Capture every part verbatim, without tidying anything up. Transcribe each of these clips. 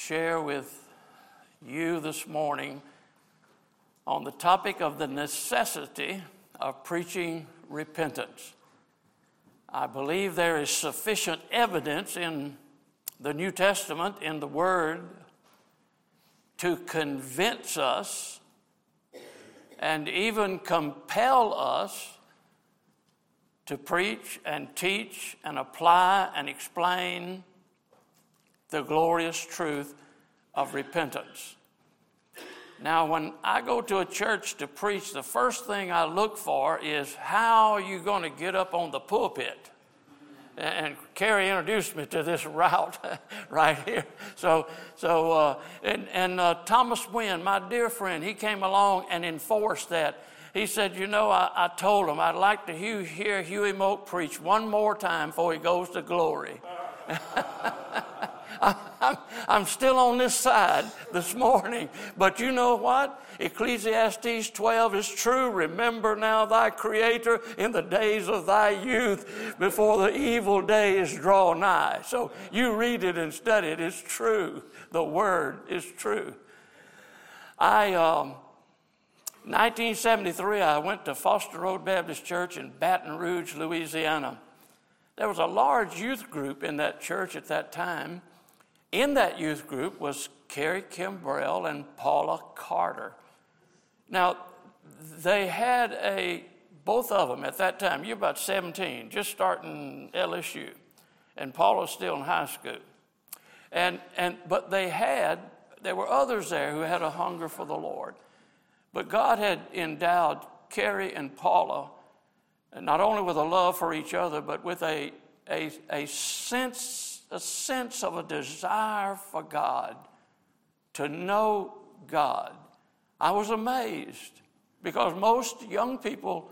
share with you this morning on the topic of the necessity of preaching repentance. I believe there is sufficient evidence in the New Testament, in the Word, to convince us and even compel us to preach and teach and apply and explain the glorious truth of repentance. Now, when I go to a church to preach, the first thing I look for is how are you going to get up on the pulpit? And Carrie introduced me to this route right here. So, so uh, and, and uh, Thomas Wynn, my dear friend, he came along and enforced that. He said, you know, I, I told him I'd like to hear, hear Huey Moak preach one more time before he goes to glory. I'm, I'm still on this side this morning. But you know what? Ecclesiastes twelve is true. Remember now thy Creator in the days of thy youth before the evil days draw nigh. So you read it and study it. It's true. The Word is true. I, um, nineteen seventy-three, I went to Foster Road Baptist Church in Baton Rouge, Louisiana. There was a large youth group in that church at that time. In that youth group was Carrie Kimbrell and Paula Carter. Now, they had a, both of them at that time, you're about seventeen, just starting L S U, and Paula's still in high school. And, and, but they had, there were others there who had a hunger for the Lord. But God had endowed Carrie and Paula not only with a love for each other, but with a, a, a sense a sense of a desire for God, to know God. I was amazed because most young people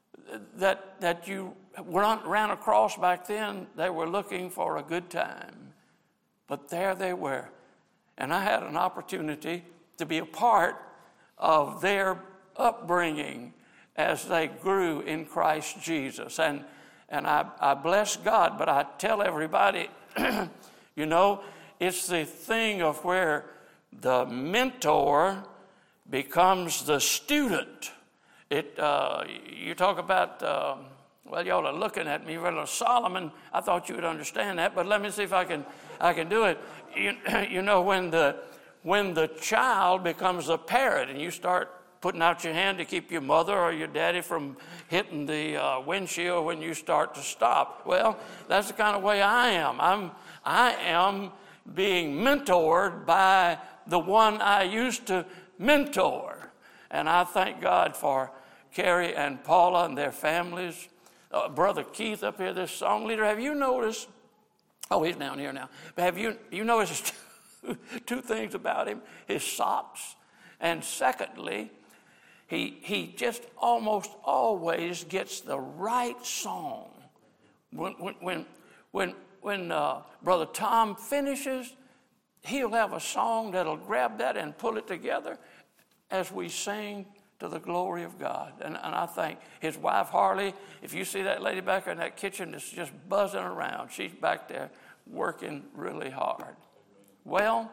that that you run, ran across back then, they were looking for a good time. But there they were. And I had an opportunity to be a part of their upbringing as they grew in Christ Jesus. And, and I, I bless God, but I tell everybody, you know, it's the thing of where the mentor becomes the student. It uh, you talk about, uh, well, y'all are looking at me, well, Solomon, I thought you would understand that, but let me see if I can I can do it. You, you know, when the when the child becomes a parrot and you start putting out your hand to keep your mother or your daddy from hitting the uh, windshield when you start to stop. Well, that's the kind of way I am. I'm, I am being mentored by the one I used to mentor. And I thank God for Carrie and Paula and their families. Uh, Brother Keith up here, this song leader, have you noticed, oh, he's down here now, but have you, you noticed two things about him? His socks, and secondly, He he just almost always gets the right song. When when when when uh, Brother Tom finishes, he'll have a song that'll grab that and pull it together as we sing to the glory of God. And, and I think his wife Harley, if you see that lady back there in that kitchen that's just buzzing around, she's back there working really hard. Well,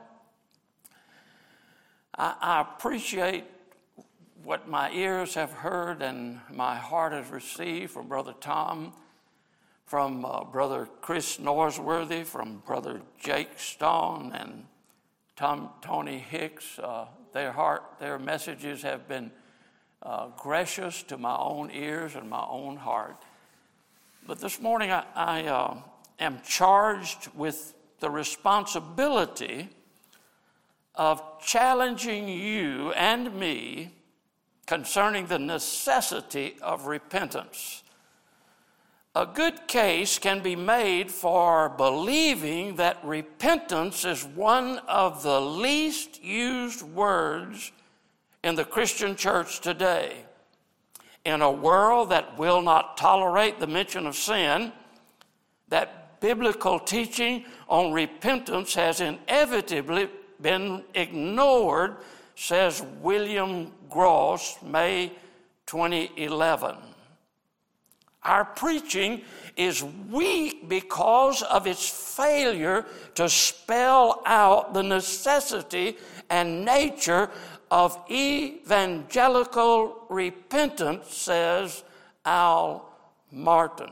I, I appreciate what my ears have heard and my heart has received from Brother Tom, from uh, Brother Chris Norsworthy, from Brother Jake Stone and Tom, Tony Hicks. Uh, their heart, their messages have been uh, gracious to my own ears and my own heart. But this morning I, I uh, am charged with the responsibility of challenging you and me concerning the necessity of repentance. A good case can be made for believing that repentance is one of the least used words in the Christian church today. In a world that will not tolerate the mention of sin, that biblical teaching on repentance has inevitably been ignored, says William Gross, May twenty eleven. Our preaching is weak because of its failure to spell out the necessity and nature of evangelical repentance, says Al Martin.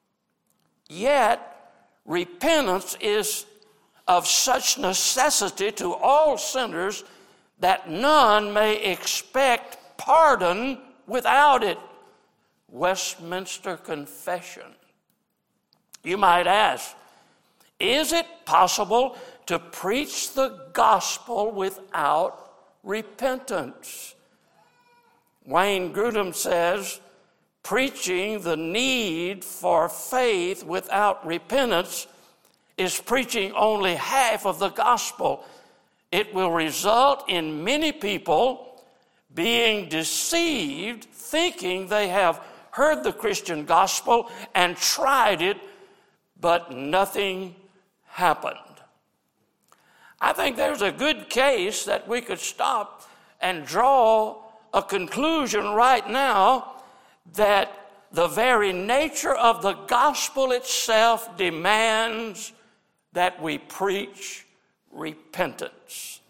Yet, repentance is of such necessity to all sinners that none may expect pardon without it. Westminster Confession. You might ask, is it possible to preach the gospel without repentance? Wayne Grudem says, preaching the need for faith without repentance is preaching only half of the gospel. It will result in many people being deceived, thinking they have heard the Christian gospel and tried it, but nothing happened. I think there's a good case that we could stop and draw a conclusion right now that the very nature of the gospel itself demands that we preach repentance.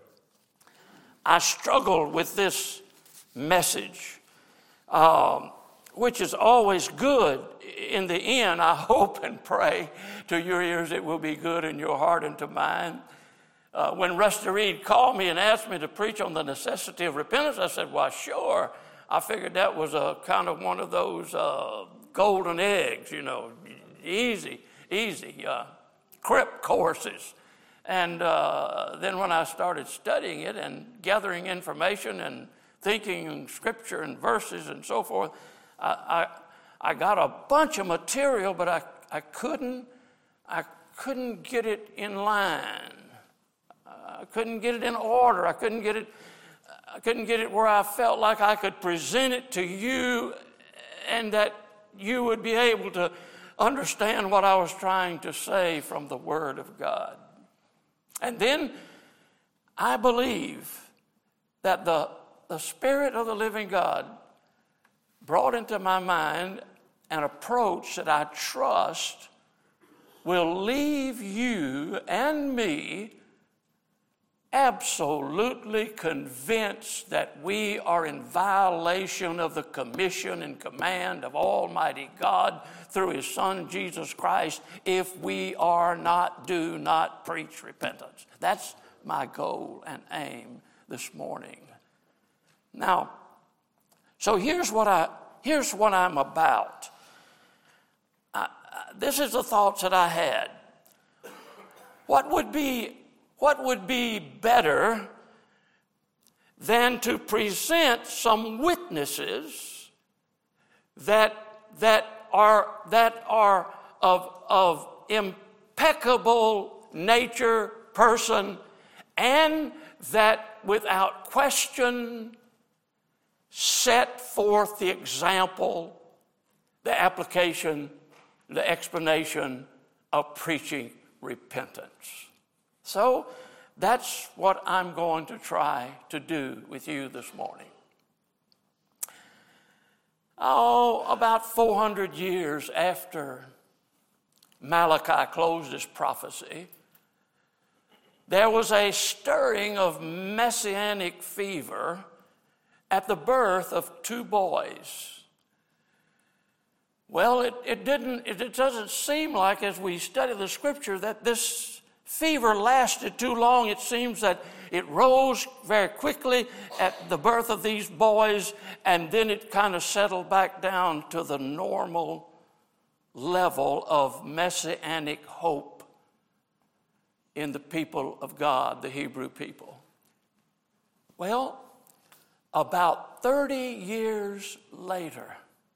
I struggled with this message, um, which is always good. In the end, I hope and pray to your ears it will be good in your heart and to mine. Uh, when Rusty Reed called me and asked me to preach on the necessity of repentance, I said, well, sure. I figured that was a kind of one of those uh, golden eggs, you know, easy, easy, uh, crip courses. And uh, then when I started studying it and gathering information and thinking in scripture and verses and so forth, I, I, I got a bunch of material, but I, I couldn't, I couldn't get it in line. I couldn't get it in order. I couldn't get it, I couldn't get it where I felt like I could present it to you and that you would be able to understand what I was trying to say from the Word of God. And then I believe that the, the Spirit of the living God brought into my mind an approach that I trust will leave you and me absolutely convinced that we are in violation of the commission and command of Almighty God through His Son, Jesus Christ, if we are not, do not preach repentance. That's my goal and aim this morning. Now, so here's what, I, here's what I'm about. I, this is the thoughts that I had. What would be What would be better than to present some witnesses that that are that are of of impeccable nature, person, and that without question set forth the example, the application, the explanation of preaching repentance. So that's what I'm going to try to do with you this morning. Oh, about four hundred years after Malachi closed his prophecy, there was a stirring of messianic fever at the birth of two boys. Well, it, it didn't, it, it doesn't seem like, as we study the scripture, that this fever lasted too long. It seems that it rose very quickly at the birth of these boys, and then it kind of settled back down to the normal level of messianic hope in the people of God, the Hebrew people. Well, about thirty years later,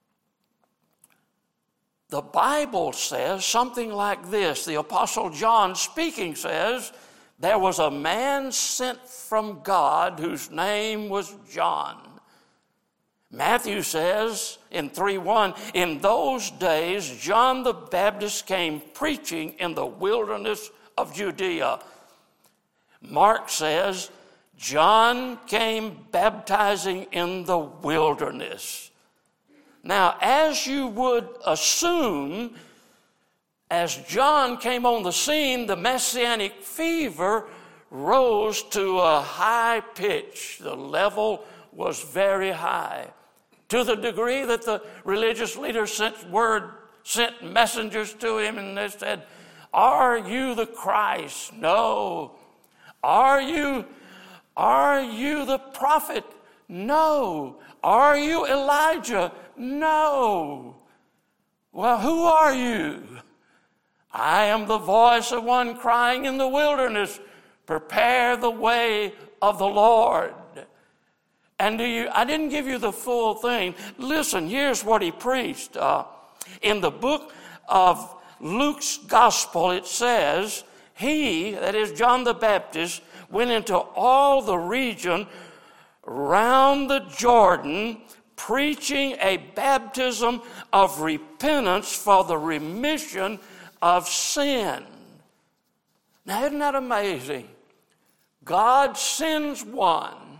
the Bible says something like this. The Apostle John speaking says, there was a man sent from God whose name was John. Matthew says in three one, in those days John the Baptist came preaching in the wilderness of Judea. Mark says John came baptizing in the wilderness. Now, as you would assume, as John came on the scene, the messianic fever rose to a high pitch. The level was very high, to the degree that the religious leaders sent word, sent messengers to him, and they said, "Are you the Christ?" "No." Are you, are you the prophet?" "No." "Are you Elijah?" "No." "Well, who are you?" "I am the voice of one crying in the wilderness, prepare the way of the Lord." And do you, I didn't give you the full thing. Listen, here's what he preached. Uh, in the book of Luke's gospel, it says, he, that is John the Baptist, went into all the region round the Jordan, preaching a baptism of repentance for the remission of sin. Now, isn't that amazing? God sends one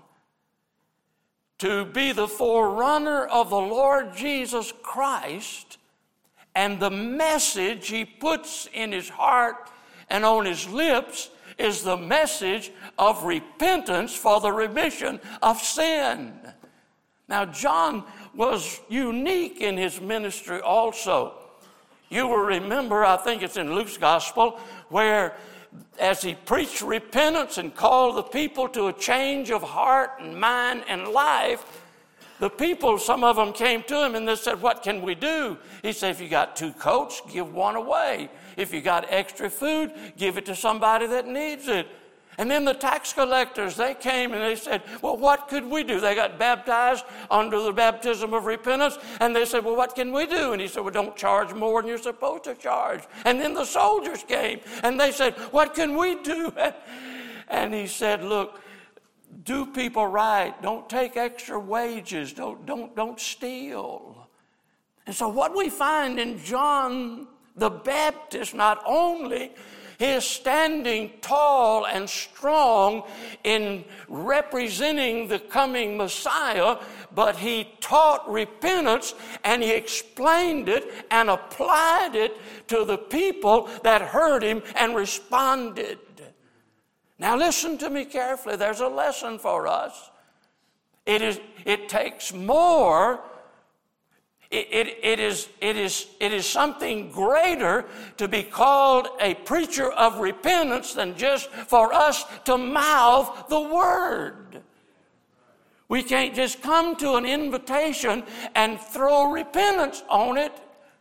to be the forerunner of the Lord Jesus Christ, and the message he puts in his heart and on his lips is the message of repentance for the remission of sin. Now, John was unique in his ministry also. You will remember, I think it's in Luke's gospel, where as he preached repentance and called the people to a change of heart and mind and life, the people, some of them came to him and they said, "What can we do?" He said, "If you got two coats, give one away. If you got extra food, give it to somebody that needs it." And then the tax collectors, they came and they said, "Well, what could we do?" They got baptized under the baptism of repentance, and they said, "Well, what can we do?" And he said, "Well, don't charge more than you're supposed to charge." And then the soldiers came and they said, "What can we do?" And he said, "Look, do people right. Don't take extra wages. Don't, don't, don't steal." And so what we find in John the Baptist, not only his standing tall and strong in representing the coming Messiah, but he taught repentance and he explained it and applied it to the people that heard him and responded. Now listen to me carefully. There's a lesson for us. It is, it takes more. It, it, it, is, it, is, it is something greater to be called a preacher of repentance than just for us to mouth the word. We can't just come to an invitation and throw repentance on it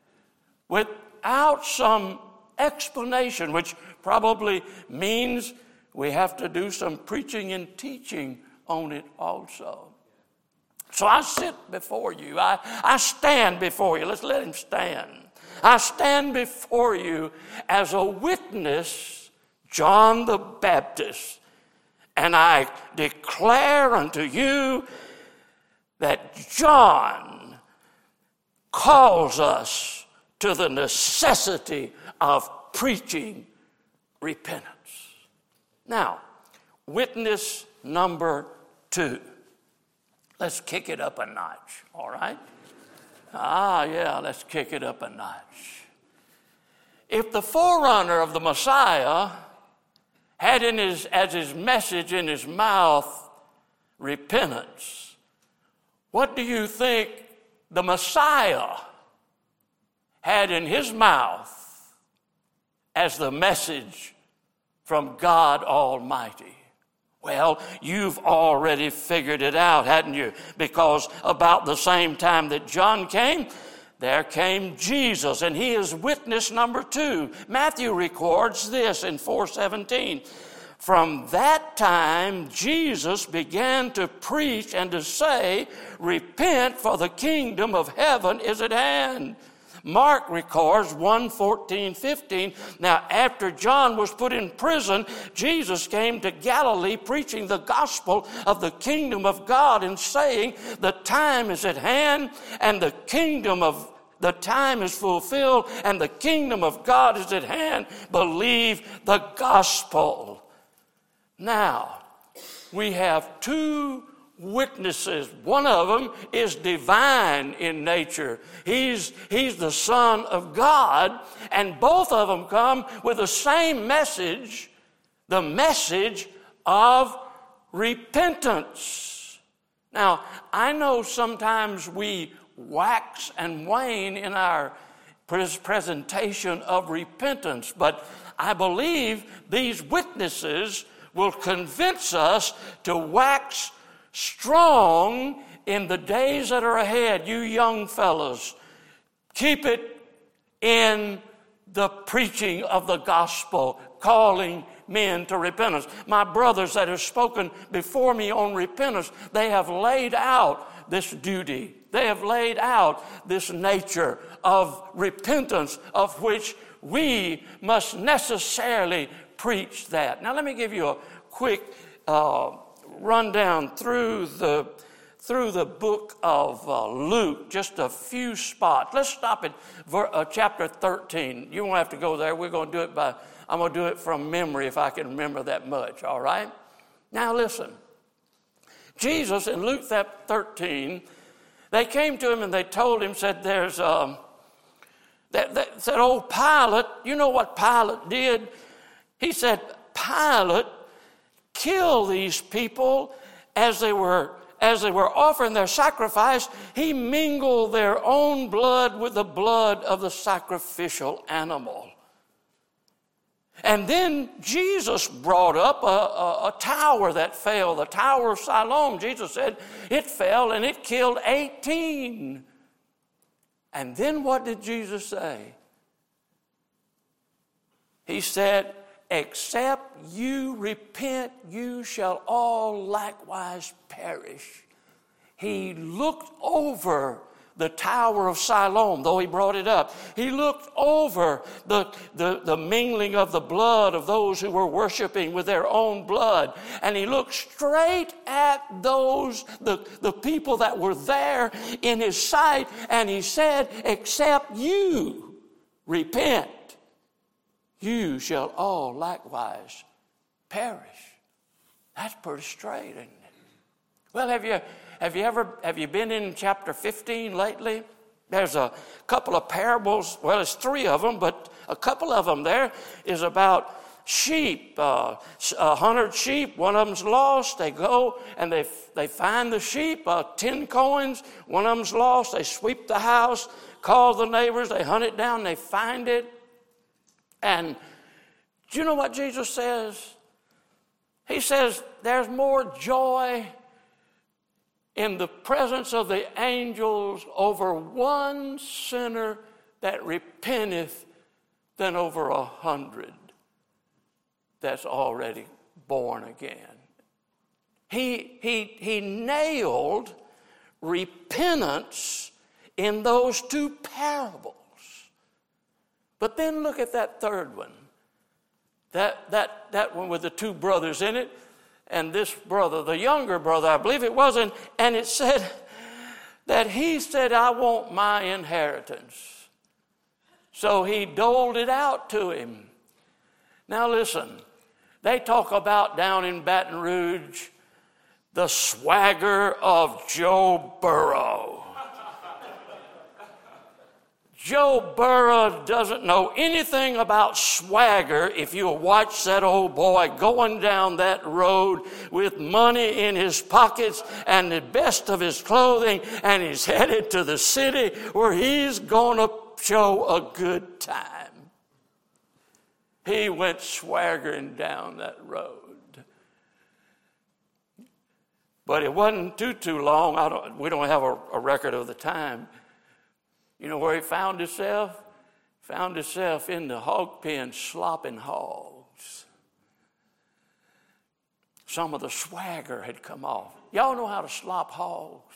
without some explanation, which probably means we have to do some preaching and teaching on it also. So I sit before you. I, I stand before you. Let's let him stand. I stand before you as a witness, John the Baptist, and I declare unto you that John calls us to the necessity of preaching repentance. Now, witness number two. Let's kick it up a notch, all right? Ah, yeah, let's kick it up a notch. If the forerunner of the Messiah had in his, as his message in his mouth repentance, what do you think the Messiah had in his mouth as the message from God Almighty? Well, you've already figured it out, hadn't you? Because about the same time that John came, there came Jesus, and he is witness number two. Matthew records this in four seventeen. From that time, Jesus began to preach and to say, "Repent, for the kingdom of heaven is at hand." Mark records one fourteen, fifteen. Now, after John was put in prison, Jesus came to Galilee preaching the gospel of the kingdom of God and saying, "The time is at hand and the kingdom of the time is fulfilled and the kingdom of God is at hand. Believe the gospel." Now, we have two witnesses. One of them is divine in nature. He's, he's the Son of God, and both of them come with the same message, the message of repentance. Now, I know sometimes we wax and wane in our presentation of repentance, but I believe these witnesses will convince us to wax strong in the days that are ahead. You young fellows, keep it in the preaching of the gospel, calling men to repentance. My brothers that have spoken before me on repentance, they have laid out this duty. They have laid out this nature of repentance, of which we must necessarily preach that. Now let me give you a quick uh, rundown through the through the book of uh, Luke, just a few spots. Let's stop at ver- uh, chapter thirteen. You won't have to go there. We're going to do it by, I'm going to do it from memory if I can remember that much, all right? Now listen. Jesus in Luke thirteen, they came to him and they told him, said there's, um, that, that said, oh, Pilate, you know what Pilate did? He said, Pilate killed these people as they were as they were offering their sacrifice. He mingled their own blood with the blood of the sacrificial animal. And then Jesus brought up a, a, a tower that fell, the Tower of Siloam. Jesus said it fell and it killed eighteen. And then what did Jesus say? He said, except you repent, you shall all likewise perish. He looked over the Tower of Siloam, though he brought it up. He looked over the, the, the mingling of the blood of those who were worshiping with their own blood. And he looked straight at those, the, the people that were there in his sight, and he said, except you repent, you shall all likewise perish. That's pretty straight, isn't it? Well, have you have you ever have you been in chapter fifteen lately? There's a couple of parables. Well, it's three of them, but a couple of them there is about sheep. Uh, a hundred sheep. One of them's lost. They go and they they find the sheep. Uh, ten coins. One of them's lost. They sweep the house, call the neighbors. They hunt it down. They find it. And do you know what Jesus says? He says there's more joy in the presence of the angels over one sinner that repenteth than over a hundred that's already born again. He, he, he nailed repentance in those two parables. But then look at that third one. That, that, that one with the two brothers in it. And this brother, the younger brother, I believe it was, and, and it said that he said, I want my inheritance. So he doled it out to him. Now listen, they talk about down in Baton Rouge the swagger of Joe Burrow. Joe Burrow doesn't know anything about swagger if you watch that old boy going down that road with money in his pockets and the best of his clothing, and he's headed to the city where he's going to show a good time. He went swaggering down that road. But it wasn't too, too long. I don't, we don't have a, a record of the time. You know where he found himself? Found himself in the hog pen slopping hogs. Some of the swagger had come off. Y'all know how to slop hogs?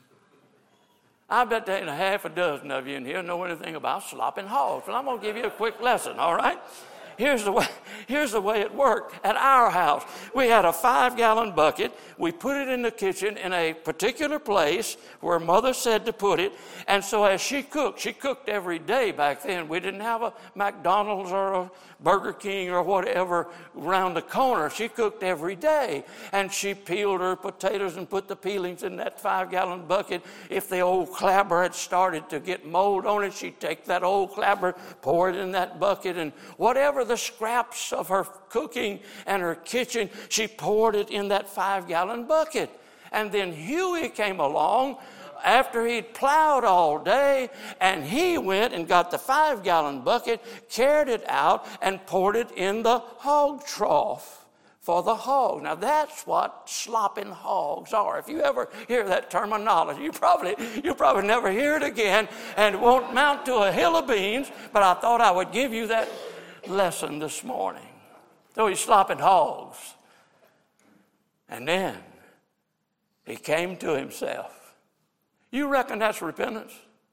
I bet there ain't a half a dozen of you in here know anything about slopping hogs. Well, I'm going to give you a quick lesson, all right? Here's the way, here's the way it worked at our house. We had a five-gallon bucket. We put it in the kitchen in a particular place where Mother said to put it. And so as she cooked, she cooked every day back then. We didn't have a McDonald's or a Burger King or whatever around the corner. She cooked every day. And she peeled her potatoes and put the peelings in that five-gallon bucket. If the old clabber had started to get mold on it, she'd take that old clabber, pour it in that bucket, and whatever the scraps of her cooking and her kitchen, she poured it in that five-gallon bucket. And then Huey came along after he'd plowed all day, and he went and got the five-gallon bucket, carried it out, and poured it in the hog trough for the hog. Now, that's what slopping hogs are. If you ever hear that terminology, you probably, you'll probably never hear it again, and it won't mount to a hill of beans, but I thought I would give you that lesson this morning. So he's slopping hogs. And then he came to himself. You reckon that's repentance?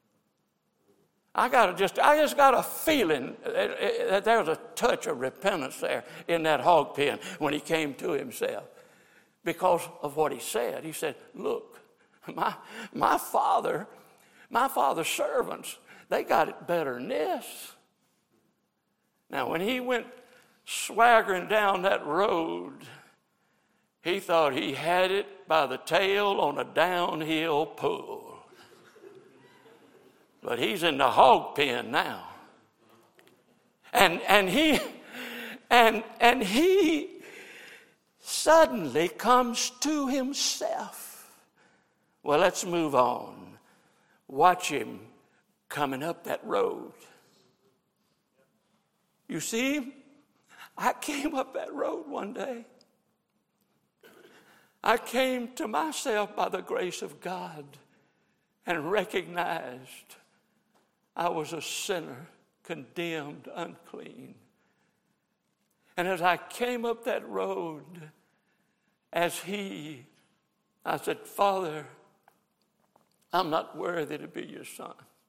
I got just, I just got a feeling that there was a touch of repentance there in that hog pen when he came to himself, because of what he said. He said, "Look, my my father, my father's servants, they got it better than this." Now, when he went swaggering down that road, he thought he had it by the tail on a downhill pull. But he's in the hog pen now. And and he and and he suddenly comes to himself. Well, let's move on. Watch him coming up that road. You see, I came up that road one day. I came to myself by the grace of God and recognized I was a sinner, condemned, unclean. And as I came up that road, as he, I said, "Father, I'm not worthy to be your son.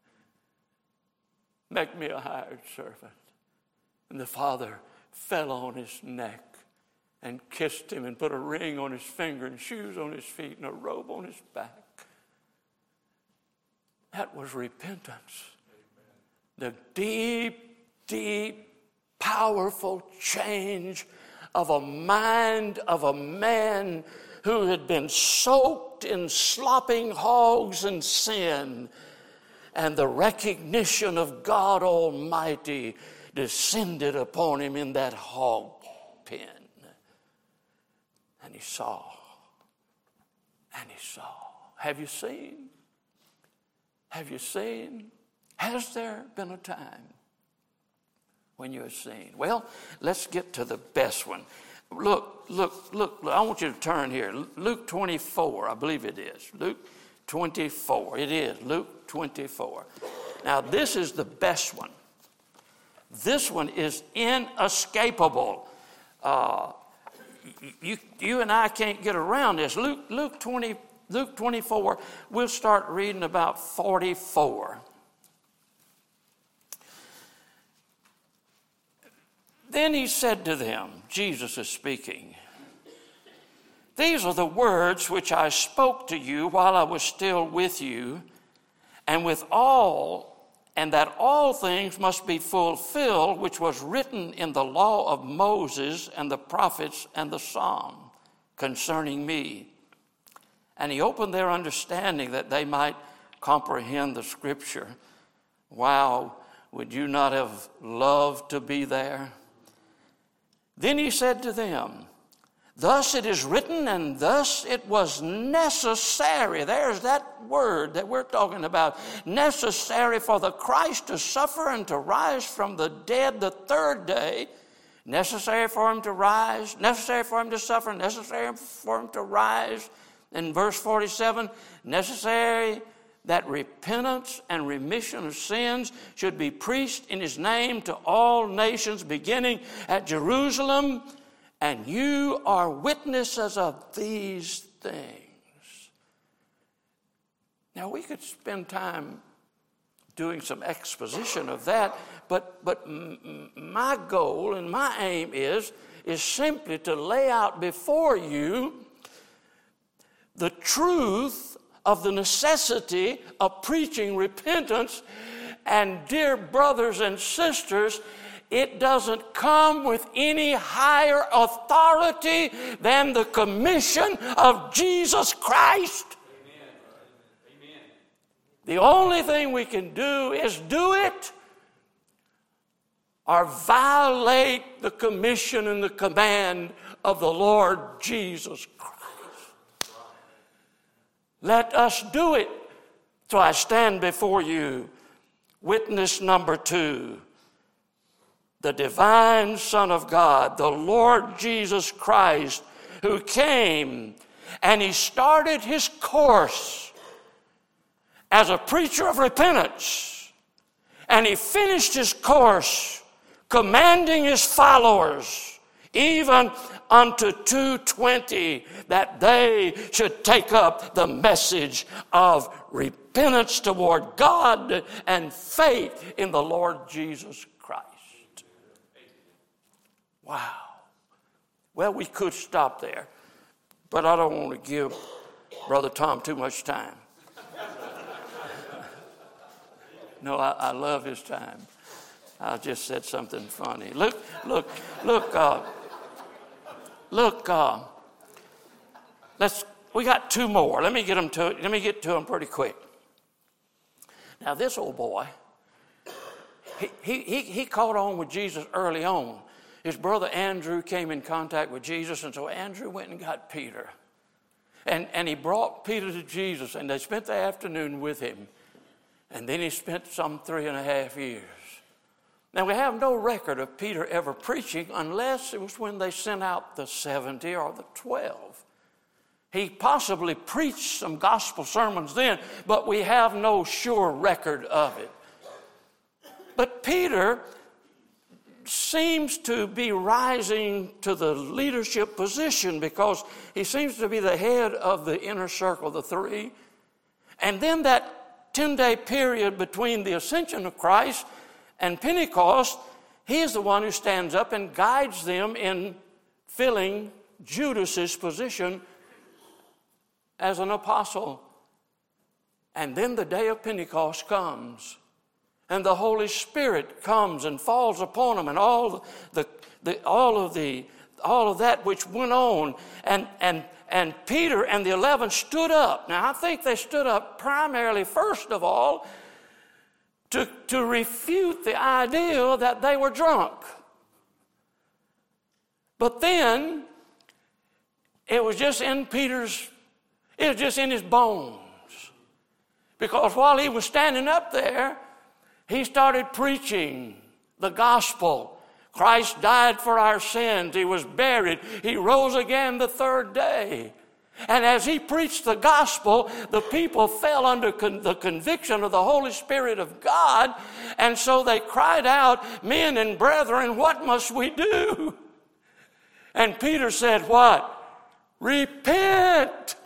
Make me a hired servant." And the father fell on his neck and kissed him and put a ring on his finger and shoes on his feet and a robe on his back. That was repentance. The deep, deep, powerful change of a mind of a man who had been soaked in slopping hogs and sin, and the recognition of God Almighty descended upon him in that hog pen. And he saw, and he saw. Have you seen? Have you seen? Has there been a time when you have seen? Well, let's get to the best one. Look, look, look, look. I want you to turn here. Luke twenty-four, I believe it is. Luke twenty-four. It is Luke twenty-four. Now, this is the best one. This one is inescapable. Uh, you, you and I can't get around this. Luke, Luke twenty, Luke twenty-four. We'll start reading about forty-four. Then he said to them, Jesus is speaking, "These are the words which I spoke to you while I was still with you, and with all, and that all things must be fulfilled, which was written in the law of Moses and the prophets and the Psalm concerning me." And he opened their understanding that they might comprehend the scripture. Wow, would you not have loved to be there? Then he said to them, "Thus it is written, and thus it was necessary." There's that word that we're talking about. Necessary for the Christ to suffer and to rise from the dead the third day. Necessary for him to rise, necessary for him to suffer, necessary for him to rise. In verse forty-seven, necessary that repentance and remission of sins should be preached in his name to all nations, beginning at Jerusalem. And you are witnesses of these things. Now, we could spend time doing some exposition of that, but, but m- my goal and my aim is, is simply to lay out before you the truth of the necessity of preaching repentance. And dear brothers and sisters, it doesn't come with any higher authority than the commission of Jesus Christ. Amen. Amen. The only thing we can do is do it or violate the commission and the command of the Lord Jesus Christ. Let us do it. So I stand before you, witness number two, the divine Son of God, the Lord Jesus Christ, who came and he started his course as a preacher of repentance, and he finished his course commanding his followers, even unto two twenty, that they should take up the message of repentance toward God and faith in the Lord Jesus Christ. Wow. Well, we could stop there, but I don't want to give Brother Tom too much time. No, I, I love his time. I just said something funny. Look, look, look, uh, look, uh, let's, we got two more. Let me get them to, let me get to them pretty quick. Now, this old boy, he, he, he, he caught on with Jesus early on. His brother Andrew came in contact with Jesus, and so Andrew went and got Peter. And, and he brought Peter to Jesus, and they spent the afternoon with him. And then he spent some three and a half years. Now, we have no record of Peter ever preaching unless it was when they sent out the seventy or the twelve. He possibly preached some gospel sermons then, but we have no sure record of it. But Peter seems to be rising to the leadership position because he seems to be the head of the inner circle, the three. And then that ten-day period between the ascension of Christ and Pentecost, he is the one who stands up and guides them in filling Judas's position as an apostle. And then the day of Pentecost comes, and the Holy Spirit comes and falls upon them, and all the, the all of the all of that which went on, and and and Peter and the eleven stood up. Now I think they stood up primarily, first of all, to, to refute the idea that they were drunk. But then it was just in Peter's, it was just in his bones. Because while he was standing up there, he started preaching the gospel. Christ died for our sins. He was buried. He rose again the third day. And as he preached the gospel, the people fell under con- the conviction of the Holy Spirit of God. And so they cried out, "Men and brethren, what must we do?" And Peter said, what? Repent.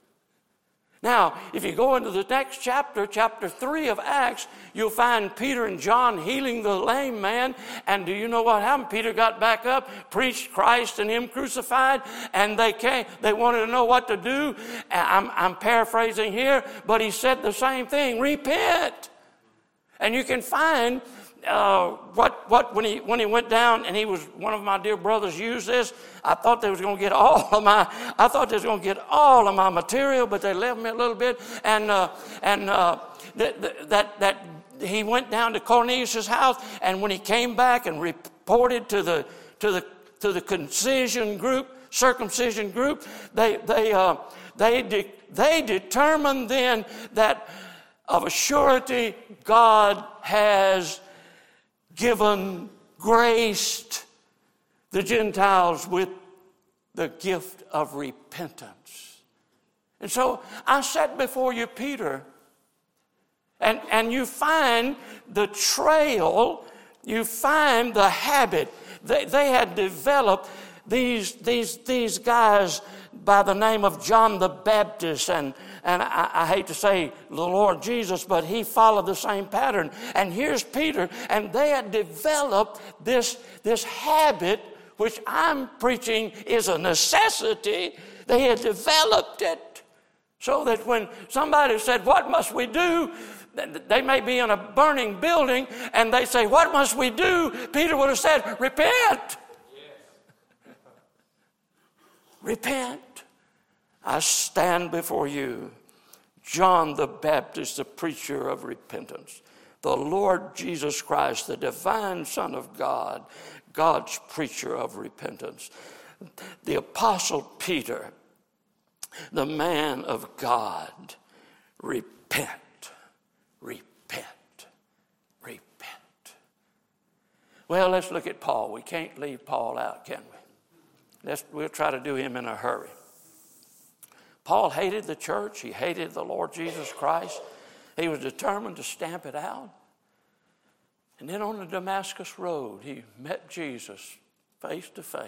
Now, if you go into the next chapter, chapter three of Acts, you'll find Peter and John healing the lame man. And do you know what happened? Peter got back up, preached Christ and him crucified, and they came. They wanted to know what to do. I'm, I'm paraphrasing here, but he said the same thing: repent. And you can find uh, what what when he when he went down, and he was one of my dear brothers used this. I thought they was going to get all of my I thought they was going to get all of my material, but they left me a little bit. And uh, and uh, that that that he went down to Cornelius' house, and when he came back and reported to the to the to the concision group, circumcision group, they they uh, they de- they determined then that of a surety God has given, graced the Gentiles with the gift of repentance. And so I sat before you, Peter, and, and you find the trail, you find the habit. They, they had developed these, these, these guys by the name of John the Baptist, and, and I, I hate to say the Lord Jesus, but he followed the same pattern. And here's Peter, and they had developed this, this habit, which I'm preaching is a necessity. They had developed it so that when somebody said, "What must we do?" They may be in a burning building and they say, what must we do? Peter would have said, repent. Yes. Repent. I stand before you, John the Baptist, the preacher of repentance. The Lord Jesus Christ, the divine Son of God, God's preacher of repentance. The Apostle Peter, the man of God. Repent, repent, repent. Well, let's look at Paul. We can't leave Paul out, can we? Let's, we'll try to do him in a hurry. Paul hated the church. He hated the Lord Jesus Christ. He was determined to stamp it out. And then on the Damascus Road, he met Jesus face to face.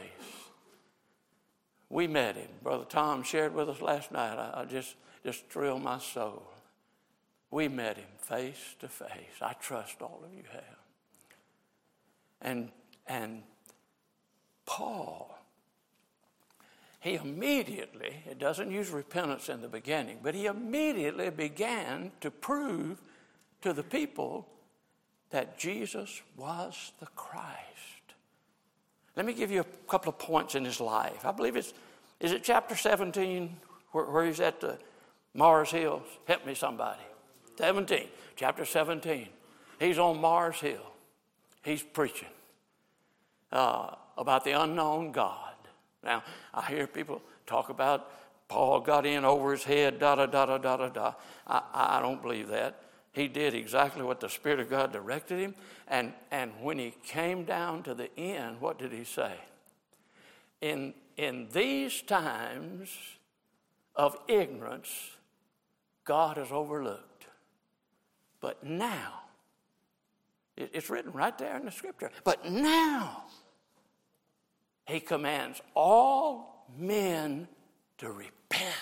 We met him. Brother Tom shared with us last night. I, I just, just thrilled my soul. We met him face to face. I trust all of you have. And, and Paul, he immediately, it doesn't use repentance in the beginning, but he immediately began to prove to the people that Jesus was the Christ. Let me give you a couple of points in his life. I believe it's, is it chapter seventeen where, where he's at the Mars Hills? Help me somebody. seventeen, chapter seventeen. He's on Mars Hill. He's preaching uh, about the unknown God. Now, I hear people talk about Paul got in over his head, da da da da da da da. I, I don't believe that. He did exactly what the Spirit of God directed him. And, and when he came down to the end, what did he say? In, in these times of ignorance, God is overlooked. But now, it, it's written right there in the scripture, but now, he commands all men to repent.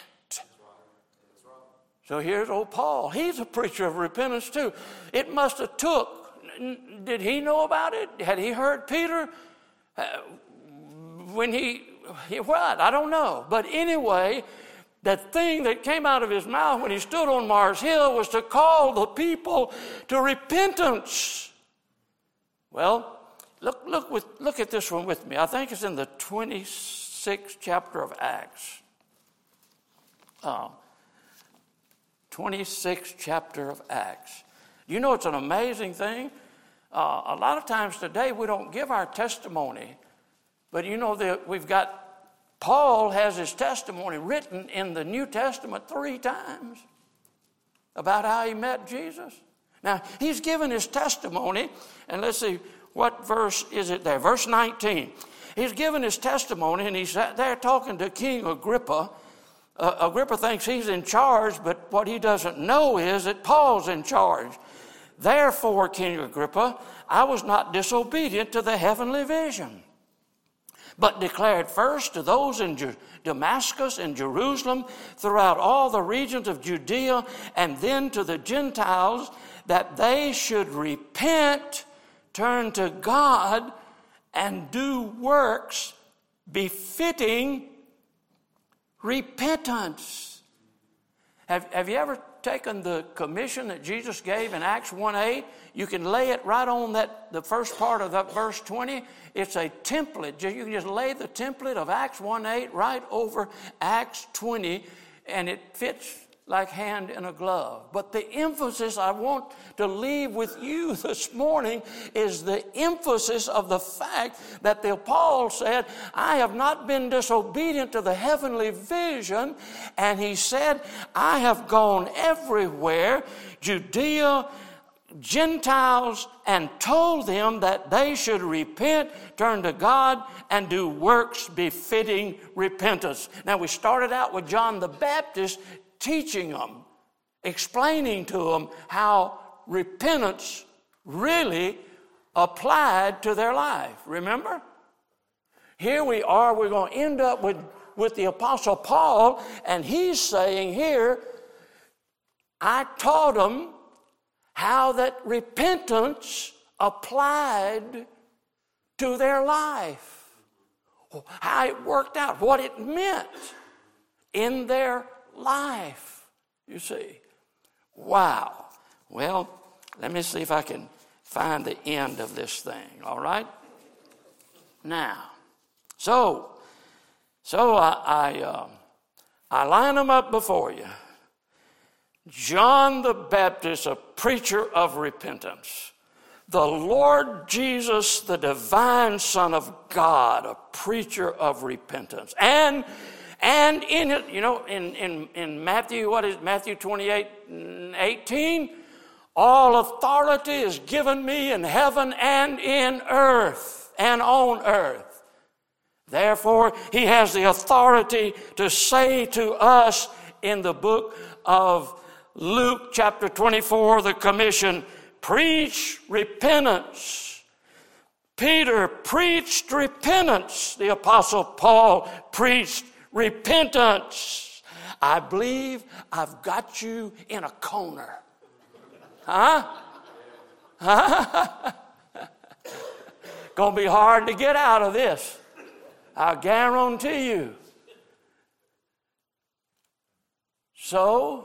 So here's old Paul. He's a preacher of repentance too. It must have took, did he know about it? Had he heard Peter? Uh, when he, he, what? I don't know. But anyway, the thing that came out of his mouth when he stood on Mars Hill was to call the people to repentance. Well, Look, look, with, look at this one with me. I think it's in the twenty-sixth chapter of Acts. Uh, twenty-sixth chapter of Acts. You know, it's an amazing thing. Uh, a lot of times today we don't give our testimony. But you know that we've got, Paul has his testimony written in the New Testament three times about how he met Jesus. Now, he's given his testimony, and let's see, what verse is it there? Verse nineteen. He's given his testimony, and he's there talking to King Agrippa. Uh, Agrippa thinks he's in charge, but what he doesn't know is that Paul's in charge. Therefore, King Agrippa, I was not disobedient to the heavenly vision, but declared first to those in Ju- Damascus and Jerusalem, throughout all the regions of Judea, and then to the Gentiles, that they should repent, turn to God, and do works befitting repentance. Have, have you ever taken the commission that Jesus gave in Acts one eight? You can lay it right on that, the first part of that verse twenty. It's a template. You can just lay the template of Acts one eight right over Acts twenty, and it fits like hand in a glove. But the emphasis I want to leave with you this morning is the emphasis of the fact that the Paul said, I have not been disobedient to the heavenly vision. And he said, I have gone everywhere, Judea, Gentiles, and told them that they should repent, turn to God, and do works befitting repentance. Now, we started out with John the Baptist teaching them, explaining to them how repentance really applied to their life. Remember? Here we are, we're going to end up with, with the Apostle Paul, and he's saying here, I taught them how that repentance applied to their life, how it worked out, what it meant in their life. You see, wow. Well, let me see if I can find the end of this thing, all right? Now, so, so I, I, uh, I line them up before you. John the Baptist, a preacher of repentance. The Lord Jesus, the divine Son of God, a preacher of repentance. And and in it, you know, in, in, in Matthew, what is Matthew twenty-eight, eighteen? All authority is given me in heaven and in earth and on earth. Therefore, he has the authority to say to us in the book of Luke chapter twenty-four, the commission, preach repentance. Peter preached repentance. The Apostle Paul preached repentance. I believe I've got you in a corner. Huh? Huh? Gonna be hard to get out of this. I guarantee you. So,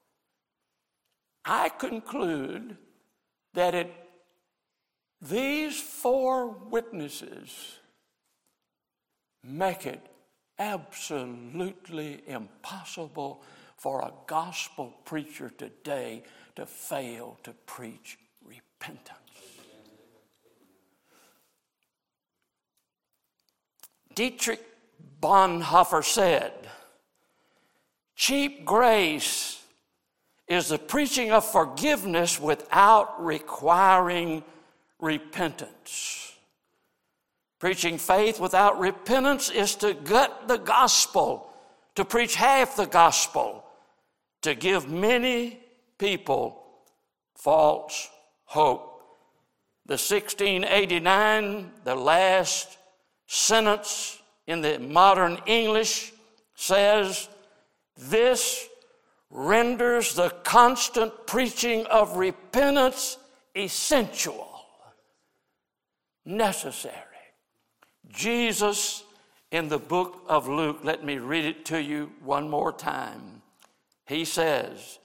I conclude that it, these four witnesses make it absolutely impossible for a gospel preacher today to fail to preach repentance. Dietrich Bonhoeffer said, cheap grace is the preaching of forgiveness without requiring repentance. Preaching faith without repentance is to gut the gospel, to preach half the gospel, to give many people false hope. The sixteen eighty-nine, the last sentence in the modern English says, this renders the constant preaching of repentance essential, necessary. Jesus in the book of Luke, let me read it to you one more time. He says,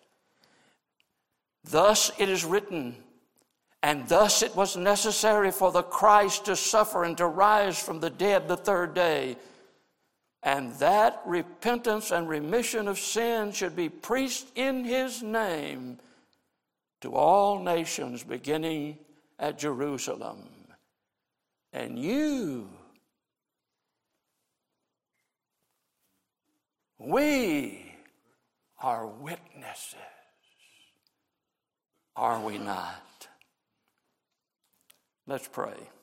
thus it is written, and thus it was necessary for the Christ to suffer and to rise from the dead the third day, and that repentance and remission of sin should be preached in his name to all nations, beginning at Jerusalem. And you, we are witnesses, are we not? Let's pray.